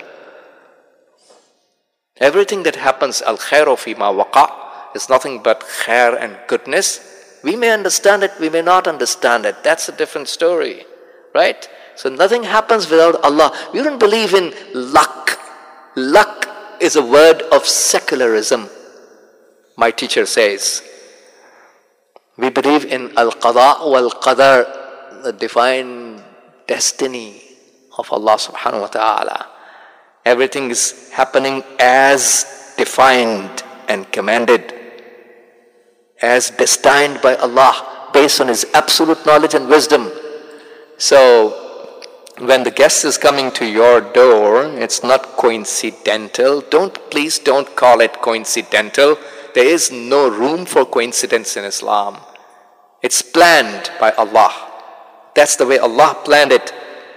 Everything that happens, al-khairu fima waqa, is nothing but khair and goodness. We may understand it, we may not understand it. That's a different story, right? So nothing happens without Allah. We don't believe in luck. Luck is a word of secularism. My teacher says, we believe in al-qada wal-qadar, the divine destiny of Allah subhanahu wa ta'ala. Everything is happening as defined and commanded, as destined by Allah, based on His absolute knowledge and wisdom. So, when the guest is coming to your door, it's not coincidental. Please don't call it coincidental. There is no room for coincidence in Islam. It's planned by Allah. That's the way Allah planned it.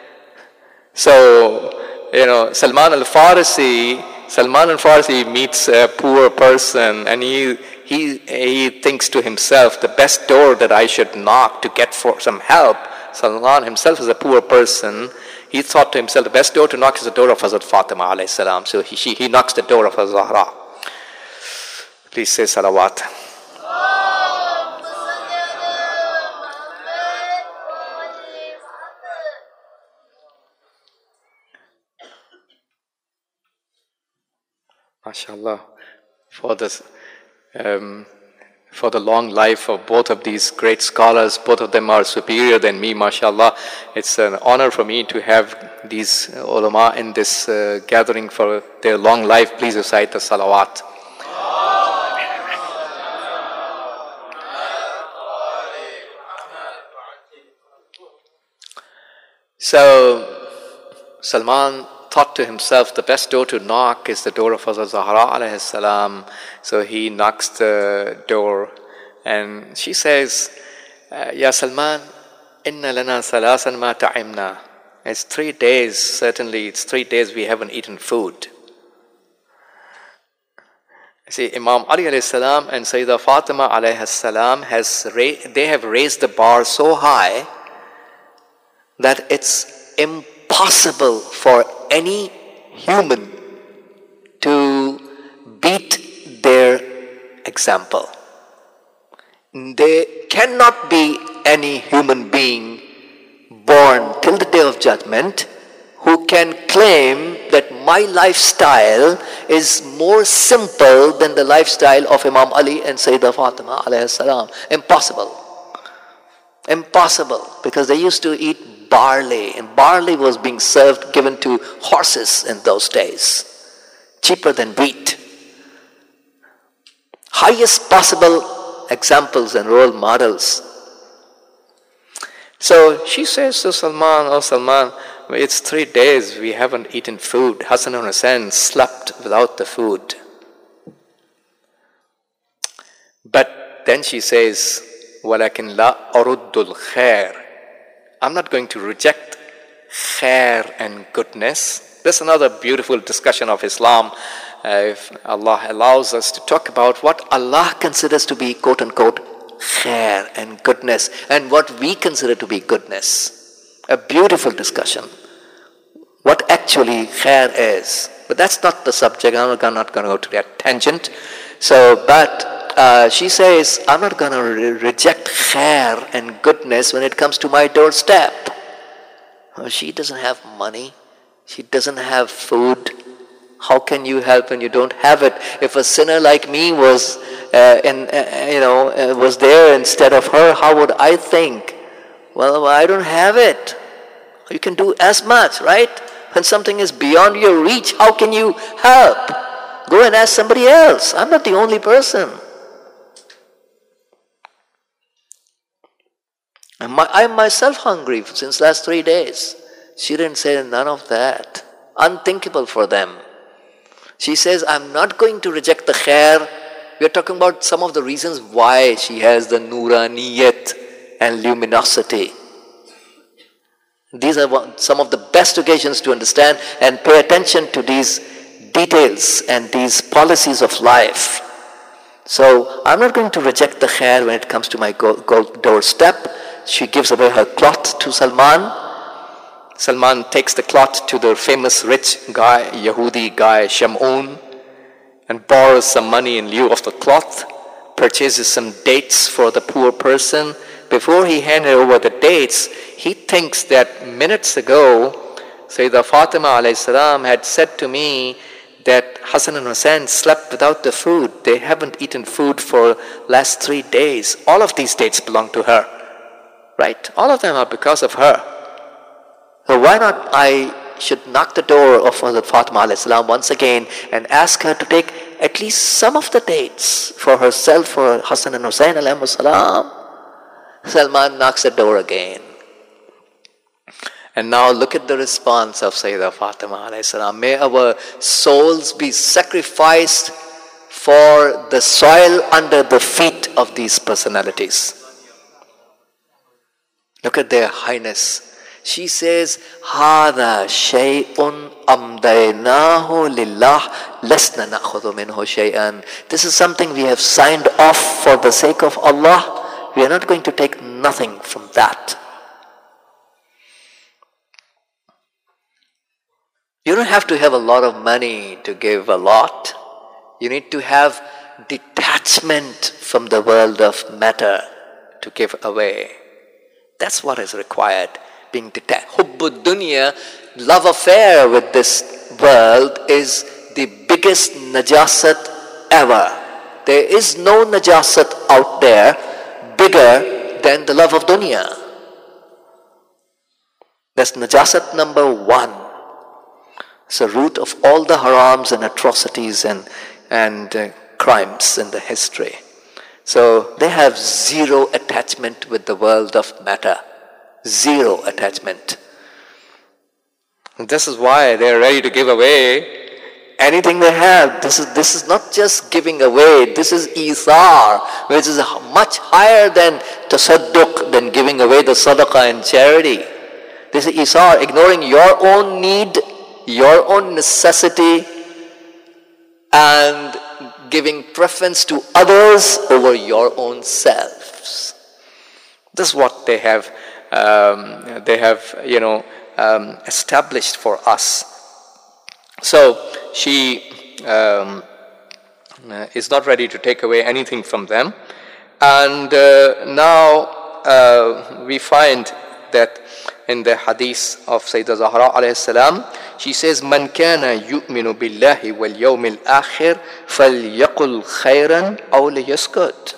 So, Salman al-Farisi meets a poor person and he thinks to himself, the best door that I should knock to get for some help. Salman himself is a poor person. He thought to himself, the best door to knock is the door of Hazrat Fatima alayhi salam. So he knocks the door of Hazrat Zahra. Please say salawat. MashaAllah, for the long life of both of these great scholars. Both of them are superior than me, MashaAllah. It's an honor for me to have these ulama in this gathering for their long life. Please recite the salawat. So, Salman thought to himself, the best door to knock is the door of Hazrat Zahra alayhi salam. So he knocks the door and she says, Ya Salman, inna lana salasan ma ta'imna. It's 3 days, certainly it's 3 days we haven't eaten food. See, Imam Ali alayhi salam and Sayyidah Fatima alayhi salam they have raised the bar so high that it's impossible for any human to beat their example. There cannot be any human being born till the day of judgment who can claim that my lifestyle is more simple than the lifestyle of Imam Ali and Sayyidah Fatima alayhi salam. Impossible. Impossible. Because they used to eat barley, and barley was being served, given to horses in those days. Cheaper than wheat. Highest possible examples and role models. So she says to Salman, "Oh Salman, it's 3 days we haven't eaten food." Hassan and Hussein slept without the food. But then she says, وَلَكِنْ لَا أَرُدُّ الْخَيْرِ, I'm not going to reject khair and goodness. That's another beautiful discussion of Islam. If Allah allows us to talk about what Allah considers to be quote-unquote khair and goodness, and what we consider to be goodness. A beautiful discussion. What actually khair is. But that's not the subject. I'm not going to go to that tangent. But she says, I'm not going to reject khair and goodness when it comes to my doorstep. She doesn't have money. She doesn't have food. How can you help when you don't have it? If a sinner like me was there instead of her, how would I think? Well, I don't have it. You can do as much, right? When something is beyond your reach, how can you help? Go and ask somebody else. I'm not the only person. I'm myself hungry since last 3 days. She didn't say none of that. Unthinkable for them. She says, I'm not going to reject the khair. We are talking about some of the reasons why she has the nuraniyat and luminosity. These are some of the best occasions to understand and pay attention to these details and these policies of life. So I'm not going to reject the khair when it comes to my doorstep. She gives away her cloth to Salman. Salman takes the cloth to the famous rich guy, Yahudi guy, Shamun, and borrows some money in lieu of the cloth, purchases some dates for the poor person. Before he handed over the dates, he thinks that minutes ago, Sayyidah Fatima alayhi salam had said to me that Hassan and Hussein slept without the food. They haven't eaten food for last 3 days. All of these dates belong to her. Right? All of them are because of her. So why not I should knock the door of Hazrat Fatima alayhi salam once again and ask her to take at least some of the dates for herself, for Hassan and Hussein alayhi salam. Salman knocks the door again. And now look at the response of Sayyidah Fatima alayhi salam. May our souls be sacrificed for the soil under the feet of these personalities. Look at their highness. She says, هَذَا شَيْءٌ أَمْدَيْنَاهُ لِلَّهِ لَسْنَا نَأْخُذُ مِنْهُ شَيْئًا. This is something we have signed off for the sake of Allah. We are not going to take nothing from that. You don't have to have a lot of money to give a lot. You need to have detachment from the world of matter to give away. That's what is required. Being detached. Hubbud dunya, love affair with this world, is the biggest najasat ever. There is no najasat out there bigger than the love of dunya. That's najasat number 1. It's the root of all the harams and atrocities and crimes in the history. So they have zero attachment with the world of matter. Zero attachment. And this is why they are ready to give away anything they have. This is not just giving away. This is ithar, which is much higher than tasadduq, than giving away the sadaqah and charity. This is ithar, ignoring your own need, your own necessity, and giving preference to others over your own selves. This is what they have established for us. So she is not ready to take away anything from them. And now we find that in the hadith of Sayyidah Zahra alayhi salam, she says, "Man kana yu'minu billahi wal yawmil akhir falyaqul khayran aw liyaskut."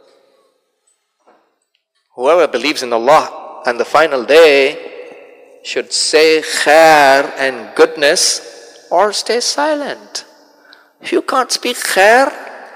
Whoever believes in Allah and the final day should say khair and goodness or stay silent. If you can't speak khair,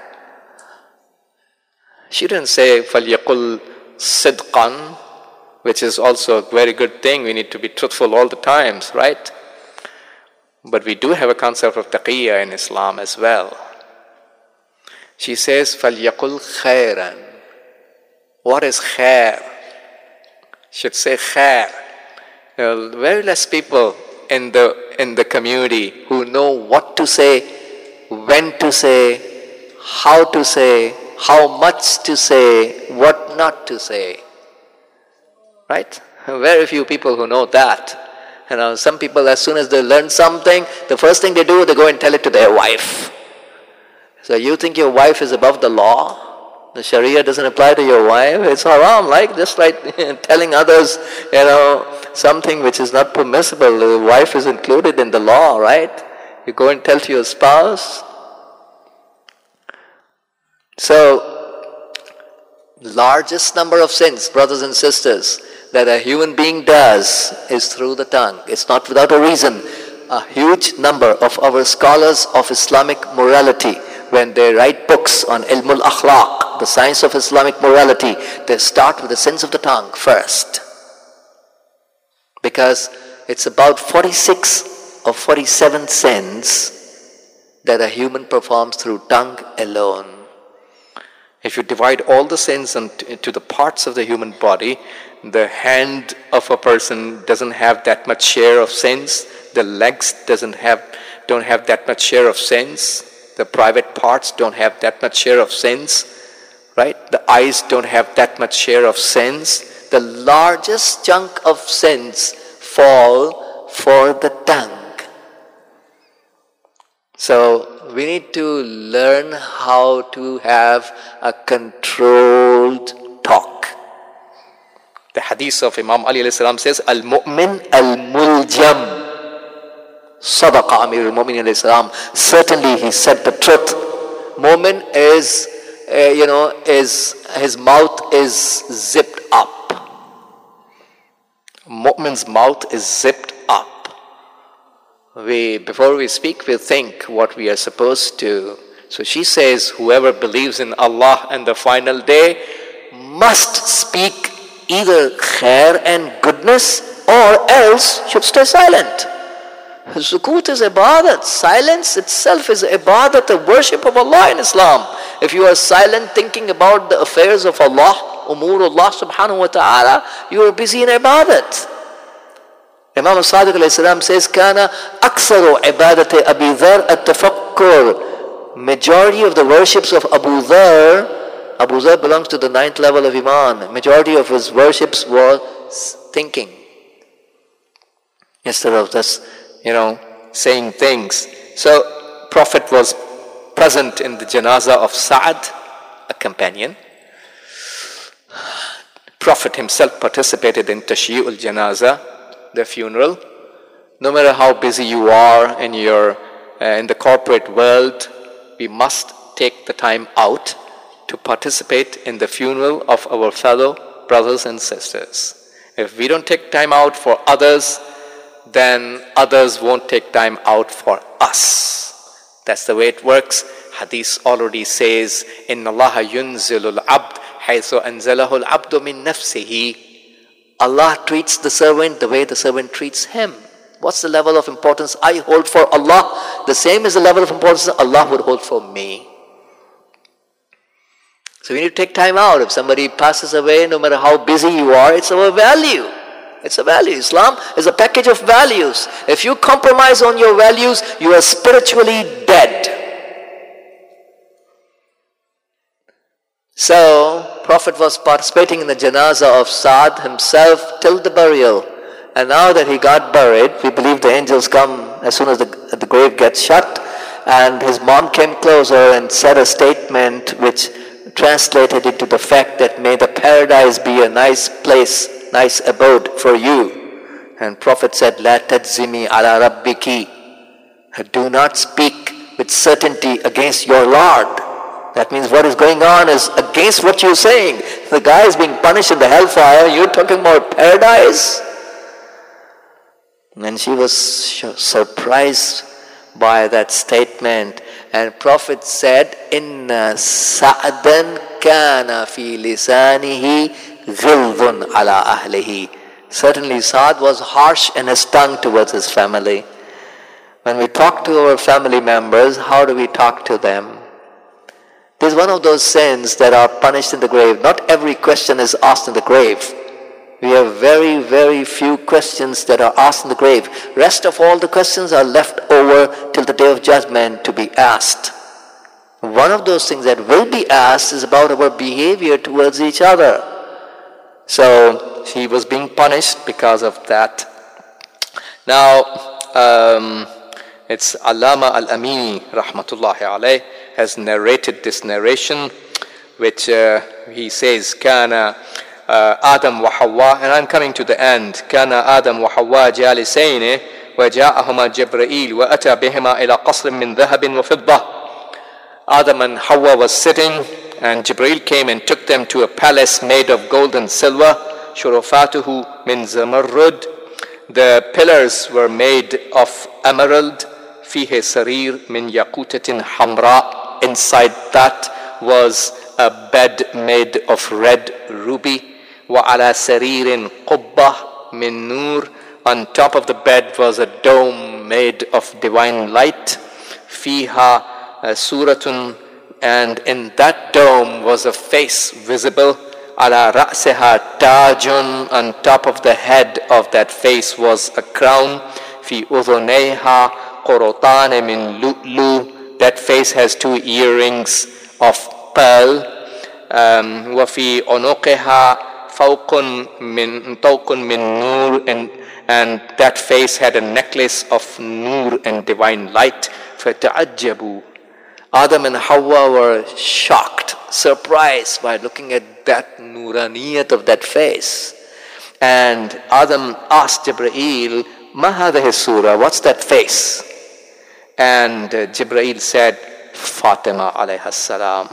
she didn't say فَلْيَقُلْ صِدْقًا, which is also a very good thing. We need to be truthful all the times, right? But we do have a concept of taqiyya in Islam as well. She says فَلْيَقُلْ خَيْرًا. What is khair? Should say khair. There are very less people in the community who know what to say, when to say, how to say, how much to say, what not to say. Right? Very few people who know that. Some people, as soon as they learn something, the first thing they do, they go and tell it to their wife. So you think your wife is above the law? The Sharia doesn't apply to your wife. It's haram, just like telling others, something which is not permissible. The wife is included in the law, right? You go and tell to your spouse. So, largest number of sins, brothers and sisters, that a human being does is through the tongue. It's not without a reason. A huge number of our scholars of Islamic morality, when they write books on Ilmul Akhlaq, the science of Islamic morality, they start with the sins of the tongue first. Because it's about 46 or 47 sins that a human performs through tongue alone. If you divide all the sins into the parts of the human body, the hand of a person doesn't have that much share of sins. The legs don't have that much share of sins. The private parts don't have that much share of sins. Right? The eyes don't have that much share of sins. The largest chunk of sins fall for the tongue. So we need to learn how to have a controlled talk. The hadith of Imam Ali alayhi salam says, "Al-mu'min al-muljam." Sadaqa Amir al-Mu'minin alayhi salam. Certainly he said the truth. Mu'min is, his mouth is zipped up. Mu'min's mouth is zipped up. Before we speak, we think what we are supposed to. So she says, whoever believes in Allah and the final day must speak either khair and goodness, or else should stay silent. Sukut is ibadat. Silence itself is ibadat, the worship of Allah in Islam. If you are silent thinking about the affairs of Allah, umurullah subhanahu wa ta'ala, you are busy in ibadat. Imam al-Sadiq alayhi salam says, "Kana aksaru ibadati Abi Dharr at-tafakkur." Majority of the worships of Abu Dharr belongs to the 9th level of Iman. Majority of his worships was thinking. Instead of just, saying things. So, Prophet was present in the janazah of Sa'ad, a companion. Prophet himself participated in Tashyi'ul Janazah, the funeral. No matter how busy you are in the corporate world, we must take the time out to participate in the funeral of our fellow brothers and sisters. If we don't take time out for others, then others won't take time out for us. That's the way it works. Hadith already says, "Inna Allah yunzilul abd haythu anzalahu al-abdu min nafsihi." Allah treats the servant the way the servant treats him. What's the level of importance I hold for Allah? The same is the level of importance Allah would hold for me. So we need to take time out. If somebody passes away, no matter how busy you are, it's our value. It's a value. Islam is a package of values. If you compromise on your values, you are spiritually dead. So, Prophet was participating in the janazah of Sa'd himself till the burial. And now that he got buried, we believe the angels come as soon as the grave gets shut. And his mom came closer and said a statement which translated into the fact that may the paradise be a nice place, nice abode for you. And Prophet said, La tadzimi ala rabbiki. Do not speak with certainty against your Lord. That means what is going on is against what you're saying. The guy is being punished in the hellfire. You're talking about paradise? And she was surprised by that statement. And Prophet said, Inna sa'dan kana fi lisanihi ghilzun ala ahlihi. Certainly Sa'd was harsh in his tongue towards his family. When we talk to our family members, how do we talk to them? This is one of those sins that are punished in the grave. Not every question is asked in the grave. We have very, very few questions that are asked in the grave. Rest of all the questions are left over till the day of judgment to be asked. One of those things that will be asked is about our behavior towards each other. So he was being punished because of that. Now, it's Allama al-Amini rahmatullahi alayh has narrated this narration, which he says, Kana Adam wa Hawa, and I'm coming to the end. Kana Adam wa Hawa jalisayn wa ja'ahuma Jibreel wa ata bihima ila qasrin min dhahabin wa fiddah. Adam and Hawa was sitting, and Jibreel came and took them to a palace made of gold and silver. Shurufatuhu min zamarrud. The pillars were made of emerald. Fihe sarir min yaqutatin hamra. Inside that was a bed made of red ruby. Wa ala saririn qubbah min nur. On top of the bed was a dome made of divine light. Fiha suratun, and in that dome was a face visible. Ala ra'seha tajun, on top of the head of that face was a crown. Fi udhuneha qurutane min lu'lu, that face has 2 earrings of pearl. Wa fi unuqiha fawqun min nur, and that face had a necklace of nur and divine light. Fata'ajjabu. Adam and Hawa were shocked, surprised by looking at that nuraniyat of that face. And Adam asked Jibreel, Ma hadhihi surah, what's that face? And Jibreel said, Fatima alayha salam.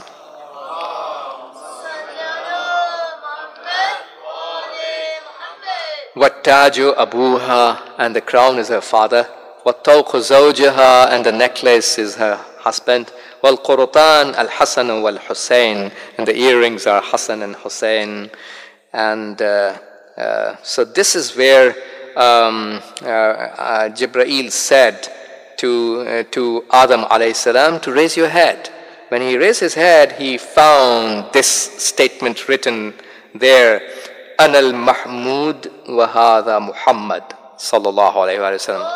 Wattaju abuha, and the crown is her father. Wattawqu zawjaha, and the necklace is her husband. Wal qurutan al Hasan wal Hussein, and the earrings are Hasan and Hussein. And so this is where Jibreel said to Adam alayhi salam to raise your head. When he raised his head, he found this statement written there: Ana al-Mahmud wa hadha Muhammad sallallahu alayhi wa sallam.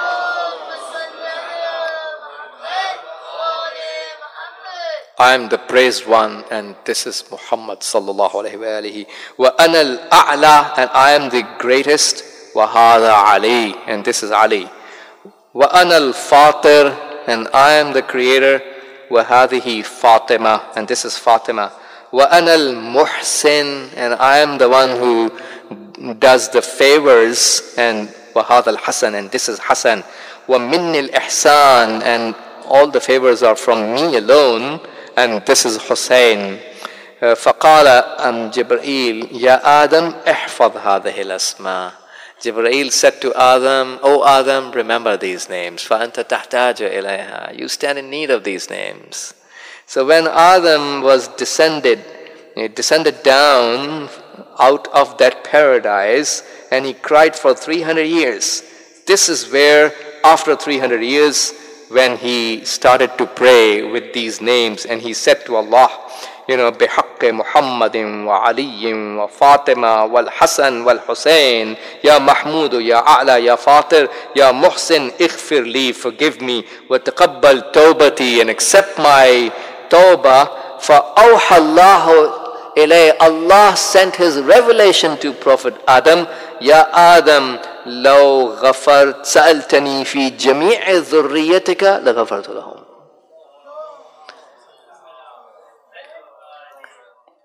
I am the praised one, and this is Muhammad sallallahu alayhi wa ana al-a'la, and I am the greatest. Wa hadha Ali, and this is Ali. Wa ana al-fatir, and I am the creator. Wa hadhihi Fatima, and this is Fatima. Wa ana al-muhsin, and I am the one who does the favors. And wa hadha al-Hasan, and this is Hasan. Wa minni al-ihsan, and all the favors are from me alone. And this is Hussein. فقال جبريل يا آدم احفظ هذه الأسماء. Jibreel said to Adam, O Adam, remember these names. فأنت تحتاج إليها. You stand in need of these names. So when Adam was descended down out of that paradise, and he cried for 300 years. This is where, after 300 years, when he started to pray with these names, and he said to Allah, بِحَقِّ مُحَمَّدٍ وَعَلِيٍّ وَفَاطِمَةٍ وَالْحَسَنِ وَالْحُسَيْنِ يَا مَحْمُودُ يَا أَعْلَى يَا فَاطِرُ يَا مُحْسِنْ اغْفِرْ لِي, forgive me, وَتَقَبَّلْ تَوْبَتِي, and accept my tawbah. فَأَوْحَى اللَّهُ إِلَيْهِ, Allah sent his revelation to Prophet Adam. يَا آدم لو غفرت سألتني في جميع ذريتك لغفرت لهم.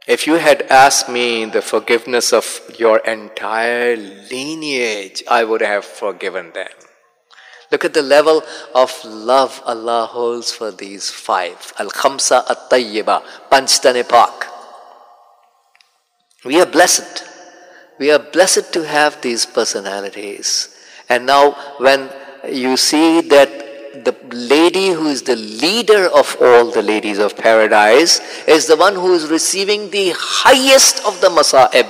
If you had asked me the forgiveness of your entire lineage, I would have forgiven them. Look at the level of love Allah holds for these five. Al-Khamsa At-Tayyiba, Panchtane Pak. We are blessed. We are blessed to have these personalities. And now when you see that the lady who is the leader of all the ladies of paradise is the one who is receiving the highest of the masa'ib.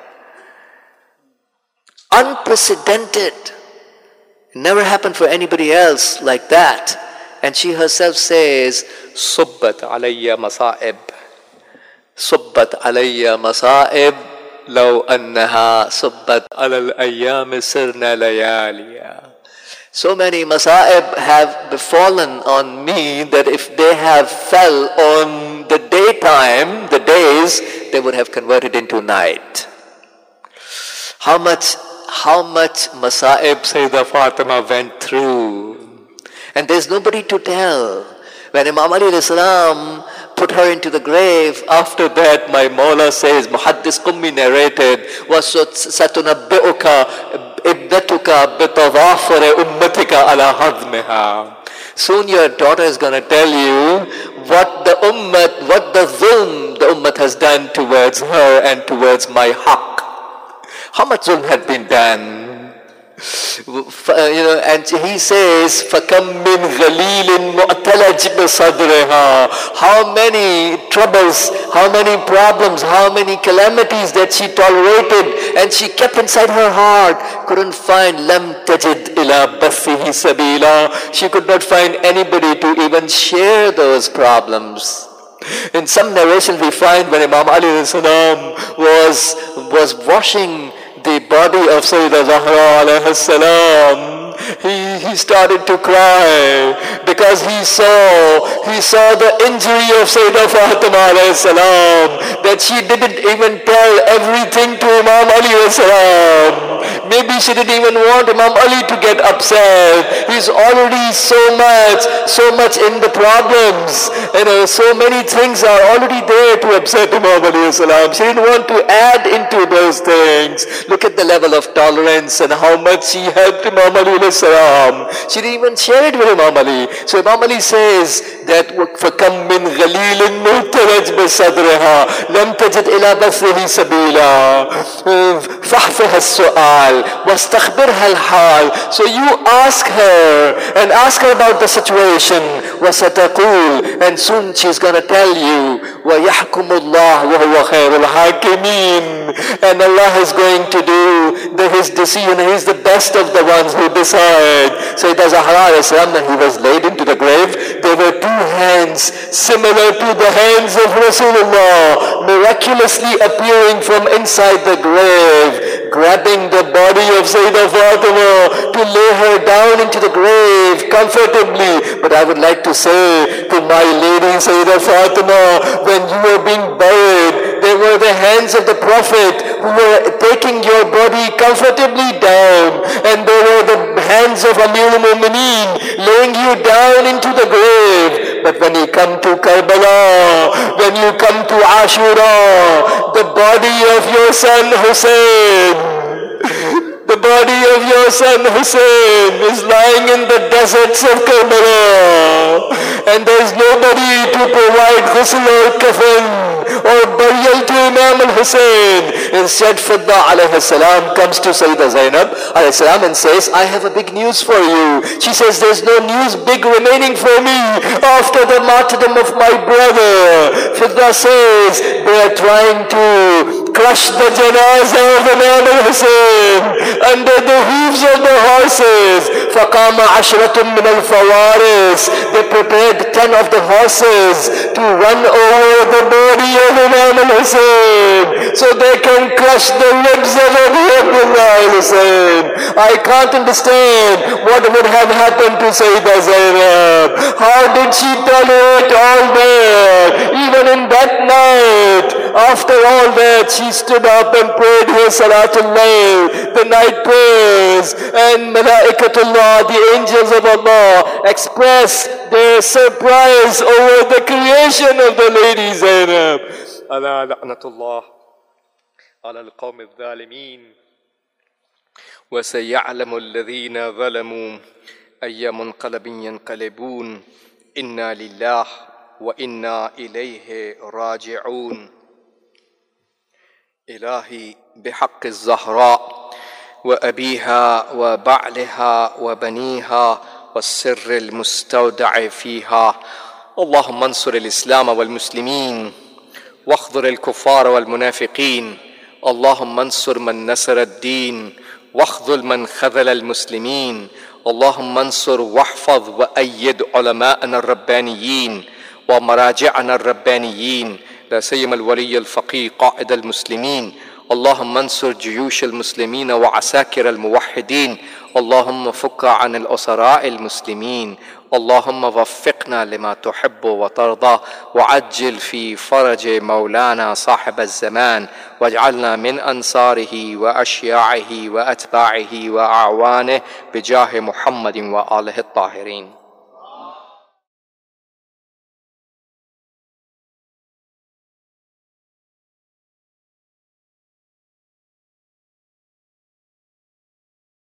Unprecedented. Never happened for anybody else like that. And she herself says, Subbat alayya masa'ib. Subbat alayya masa'ib. Law annaha subbat alal ayyam sirna layaliya. So many masa'ib have befallen on me that if they have fell on the daytime, the days, they would have converted into night. How much masa'ib Sayyidah Fatima went through. And there's nobody to tell. When Imam Ali salam put her into the grave, after that my Mawla says, Muhaddis Qummi narrated, وَسَتُنَبِّئُكَ إِبْنَتُكَ بِتَضَافُرِ أُمَّتِكَ عَلَى هَضْمِهَا. Soon your daughter is going to tell you what the zulm the ummah has done towards her and towards my haqq. How much zulm had been done? And he says, فَكَمْ مِنْ غَلِيلٍ مُعْتَلَجْ بِصَدْرِهَا. How many troubles, how many problems, how many calamities that she tolerated and she kept inside her heart. Couldn't find لَمْ تَجِدْ إِلَى بَثِّهِ سَبِيلًا. She could not find anybody to even share those problems. In some narrations we find when Imam Ali salam was washing the body of Sayyidah Zahra alayhi salam, he started to cry because he saw the injury of Sayyidah Fatima alayhi salam, that she didn't even tell everything to Imam Ali alayhi salam. Maybe she didn't even want Imam Ali to get upset. He's already so much in the problems. So many things are already there to upset Imam Ali alayhi salam. She didn't want to add into those things. Look at the level of tolerance and how much she helped Imam Ali alayhi salam. She didn't even share it with Imam Ali. So Imam Ali says that فَكَمْ مِنْ غَلِيلٍ مُعْتَلَجْ بِصَدْرِهَا لَمْ تَجِدْ إِلَى بَثِّهِ سَبِيلًا فَحْفِهَا السُّؤَالِ وَاسْتَخْبِرْهَا الْحَالِ. So you ask her about the situation. وَسَتَقُولُ, and soon she's going to tell you, وَيَحْكُمُ اللَّهُ وَهُوَ خَيْرُ الْحَاكِمِينَ. And Allah is going to do his decision. He is the best of the ones who decide. Sayyidah Zahra alayhi salam, when he was laid into the grave, there were two hands similar to the hands of Rasulullah miraculously appearing from inside the grave, grabbing the body of Sayyidah Fatima to lay her down into the grave comfortably. But I would like to say to my lady Sayyidah Fatima, when you were being buried, there were the hands of the Prophet who were taking your body comfortably down, and there were the hands of Amir al-Mu'mineen laying you down into the grave. But when you come to Karbala, when you come to Ashura, the body of your son Hussein, the body of your son Hussein is lying in the deserts of Karbala, and there is nobody to provide ghusl or kafan or burial to Imam al-Hussein. Instead, Fidda alayhi salam comes to Sayyidah Zainab alayhi salam and says, I have a big news for you. She says, there's no news big remaining for me after the martyrdom of my brother. Fidda says, they are trying to crush the janazah of Imam al-Hussein under the hooves of the horses. فَقَامَ عَشْرَةٌ مِّنَ الْفَوَارِسِ. They prepared 10 of the horses to run over the body of Imam al-Hussein so they can crush the ribs of Imam al-Hussein. I can't understand what would have happened to Sayyidah Zainab. How did she tolerate all that? Even in that night, after all that, she stood up and prayed her Salatul Layl, the night prayers, and Malaikatullah, the angels of Allah, express their surprise over the creation of the lady Zainab. ألا لعنة الله على القوم الظالمين وسيعلم الذين ظلموا أي منقلب ينقلبون إنا لله وإنا إليه راجعون. إلهي بحق الزهراء وأبيها وبعلها وبنيها والسر المستودع فيها، اللهم انصر الإسلام والمسلمين واخذل الكفار والمنافقين، اللهم انصر من نصر الدين واخذل من خذل المسلمين، اللهم انصر واحفظ وأيد علماءنا الربانيين ومراجعنا الربانيين، لا سيما الولي الفقيه قائد المسلمين، اللهم انصر جيوش المسلمين وعساكر الموحدين، اللهم فك عن الأسراء المسلمين، اللهم وفقنا لما تحب وترضى، وعجل في فرج مولانا صاحب الزمان، واجعلنا من أنصاره وأشياعه وأتباعه وأعوانه بجاه محمد وآله الطاهرين.